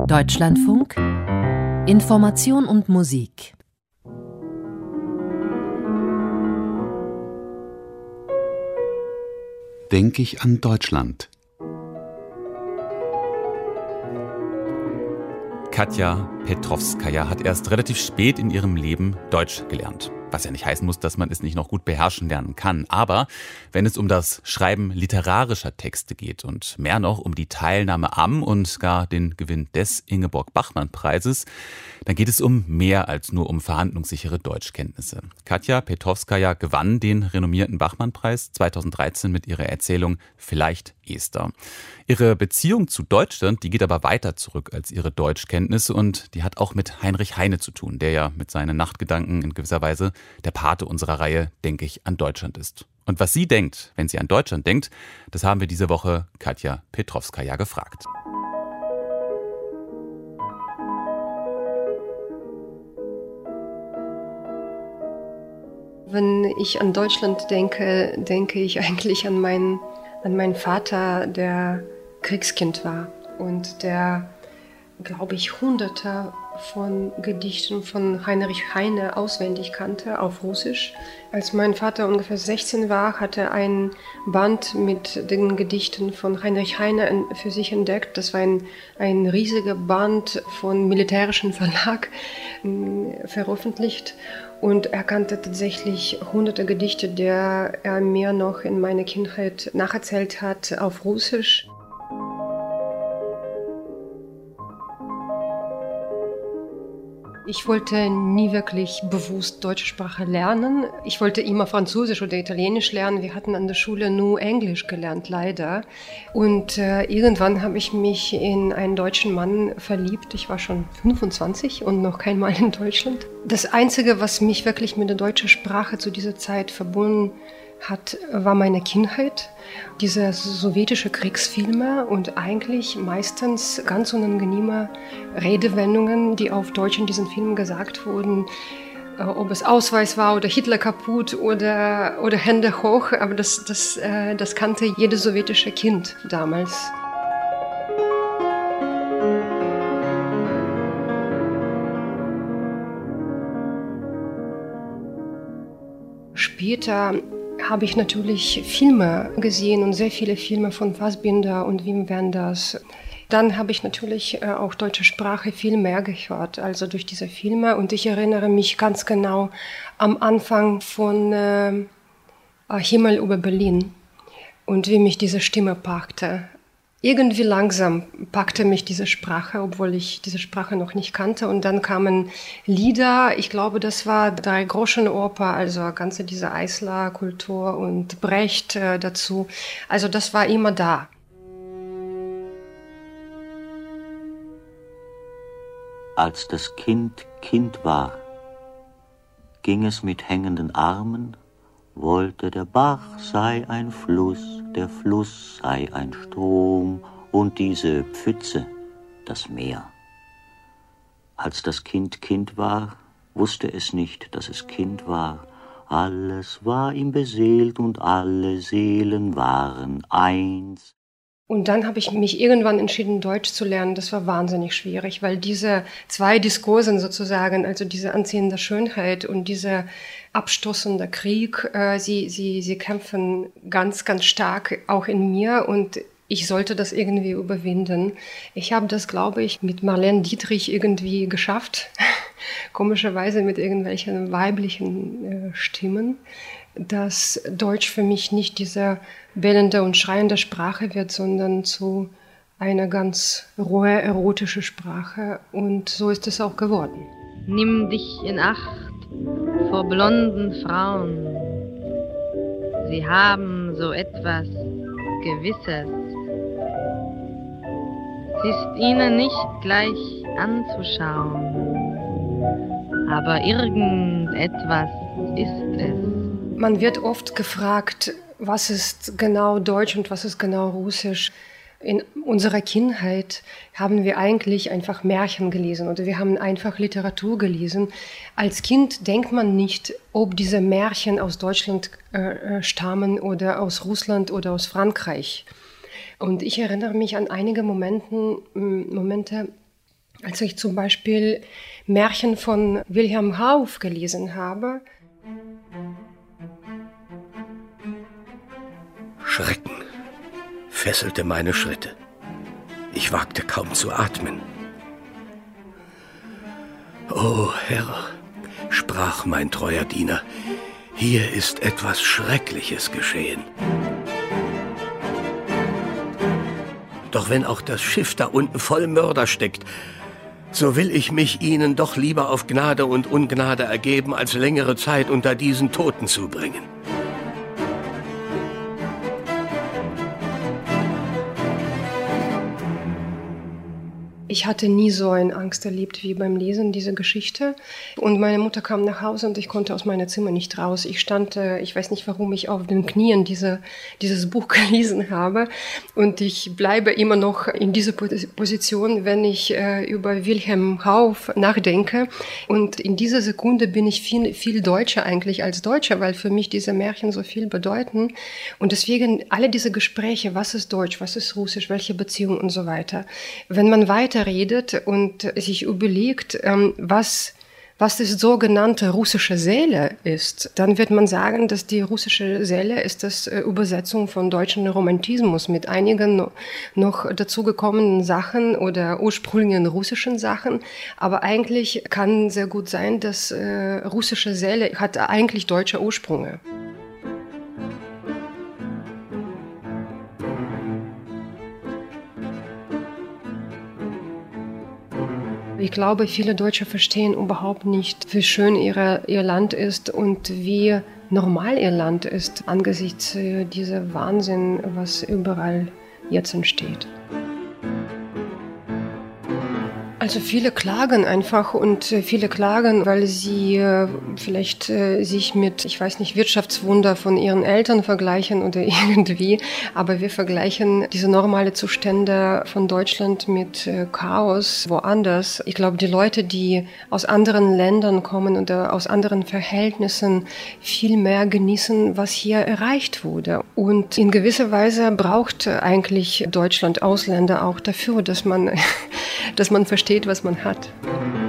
Deutschlandfunk Information und Musik. Denke ich an Deutschland. Katja Petrowskaja hat erst relativ spät in ihrem Leben Deutsch gelernt. Was ja nicht heißen muss, dass man es nicht noch gut beherrschen lernen kann. Aber wenn es um das Schreiben literarischer Texte geht und mehr noch um die Teilnahme am und gar den Gewinn des Ingeborg-Bachmann-Preises, dann geht es um mehr als nur um verhandlungssichere Deutschkenntnisse. Katja Petrowskaja gewann den renommierten Bachmann-Preis 2013 mit ihrer Erzählung Vielleicht Esther. Ihre Beziehung zu Deutschland, die geht aber weiter zurück als ihre Deutschkenntnisse und die hat auch mit Heinrich Heine zu tun, der ja mit seinen Nachtgedanken in gewisser Weise der Pate unserer Reihe Denke ich an Deutschland ist. Und was sie denkt, wenn sie an Deutschland denkt, das haben wir diese Woche Katja Petrowskaja gefragt. Wenn ich an Deutschland denke, denke ich eigentlich an meinen Vater, der Kriegskind war und der, glaube ich, Hunderte von Gedichten von Heinrich Heine auswendig kannte auf Russisch. Als mein Vater ungefähr 16 war, hat er ein Band mit den Gedichten von Heinrich Heine für sich entdeckt. Das war ein riesiger Band von militärischen Verlag veröffentlicht. Und er kannte tatsächlich hunderte Gedichte, die er mir noch in meiner Kindheit nacherzählt hat auf Russisch. Ich wollte nie wirklich bewusst deutsche Sprache lernen. Ich wollte immer Französisch oder Italienisch lernen. Wir hatten an der Schule nur Englisch gelernt, leider. Und irgendwann habe ich mich in einen deutschen Mann verliebt. Ich war schon 25 und noch kein Mal in Deutschland. Das Einzige, was mich wirklich mit der deutschen Sprache zu dieser Zeit verbunden hat, war meine Kindheit. Diese sowjetische Kriegsfilme und eigentlich meistens ganz unangenehme Redewendungen, die auf Deutsch in diesen Filmen gesagt wurden. Ob es Ausweis war oder Hitler kaputt oder Hände hoch, aber das kannte jedes sowjetische Kind damals. Später habe ich natürlich Filme gesehen und sehr viele Filme von Fassbinder und Wim Wenders. Dann habe ich natürlich auch deutsche Sprache viel mehr gehört, also durch diese Filme. Und ich erinnere mich ganz genau am Anfang von Himmel über Berlin und wie mich diese Stimme packte. Irgendwie langsam packte mich diese Sprache, obwohl ich diese Sprache noch nicht kannte. Und dann kamen Lieder, ich glaube, das war Drei-Groschen-Oper, also ganze diese Eisler-Kultur und Brecht dazu. Also das war immer da. Als das Kind Kind war, ging es mit hängenden Armen, wollte der Bach sei ein Fluss, der Fluss sei ein Strom und diese Pfütze das Meer. Als das Kind Kind war, wusste es nicht, dass es Kind war. Alles war ihm beseelt und alle Seelen waren eins. Und dann habe ich mich irgendwann entschieden, Deutsch zu lernen. Das war wahnsinnig schwierig, weil diese zwei Diskursen sozusagen, also diese anziehende Schönheit und dieser abstoßende Krieg, sie kämpfen ganz, ganz stark auch in mir und ich sollte das irgendwie überwinden. Ich habe das, glaube ich, mit Marlene Dietrich irgendwie geschafft. Komischerweise mit irgendwelchen weiblichen Stimmen, dass Deutsch für mich nicht diese bellende und schreiende Sprache wird, sondern zu einer ganz rohe, erotische Sprache. Und so ist es auch geworden. Nimm dich in Acht vor blonden Frauen. Sie haben so etwas Gewisses. Es ist ihnen nicht gleich anzuschauen, aber irgendetwas ist es. Man wird oft gefragt, was ist genau Deutsch und was ist genau Russisch. In unserer Kindheit haben wir eigentlich einfach Märchen gelesen oder wir haben einfach Literatur gelesen. Als Kind denkt man nicht, ob diese Märchen aus Deutschland stammen oder aus Russland oder aus Frankreich. Und ich erinnere mich an einige Momente, Als ich zum Beispiel Märchen von Wilhelm Hauff gelesen habe. Schrecken fesselte meine Schritte. Ich wagte kaum zu atmen. »O Herr«, sprach mein treuer Diener, »hier ist etwas Schreckliches geschehen. Doch wenn auch das Schiff da unten voll Mörder steckt, so will ich mich ihnen doch lieber auf Gnade und Ungnade ergeben, als längere Zeit unter diesen Toten zubringen.« Ich hatte nie so eine Angst erlebt wie beim Lesen dieser Geschichte. Und meine Mutter kam nach Hause und ich konnte aus meinem Zimmer nicht raus. Ich stand, ich weiß nicht, warum ich auf den Knien dieses Buch gelesen habe. Und ich bleibe immer noch in dieser Position, wenn ich über Wilhelm Hauff nachdenke. Und in dieser Sekunde bin ich viel deutscher eigentlich als Deutscher, weil für mich diese Märchen so viel bedeuten. Und deswegen alle diese Gespräche, was ist Deutsch, was ist Russisch, welche Beziehung und so weiter. Wenn man weiter redet und sich überlegt, was die sogenannte russische Seele ist, dann wird man sagen, dass die russische Seele ist das Übersetzung von deutschen Romantismus mit einigen noch dazugekommenen Sachen oder ursprünglichen russischen Sachen. Aber eigentlich kann sehr gut sein, dass russische Seele hat eigentlich deutsche Ursprünge. Ich glaube, viele Deutsche verstehen überhaupt nicht, wie schön ihr Land ist und wie normal ihr Land ist angesichts dieser Wahnsinn, was überall jetzt entsteht. Also viele klagen einfach und viele klagen, weil sie vielleicht sich mit, ich weiß nicht, Wirtschaftswunder von ihren Eltern vergleichen oder irgendwie, aber wir vergleichen diese normale Zustände von Deutschland mit Chaos woanders. Ich glaube, die Leute, die aus anderen Ländern kommen oder aus anderen Verhältnissen, viel mehr genießen, was hier erreicht wurde. Und in gewisser Weise braucht eigentlich Deutschland Ausländer auch dafür, dass man versteht, was man hat.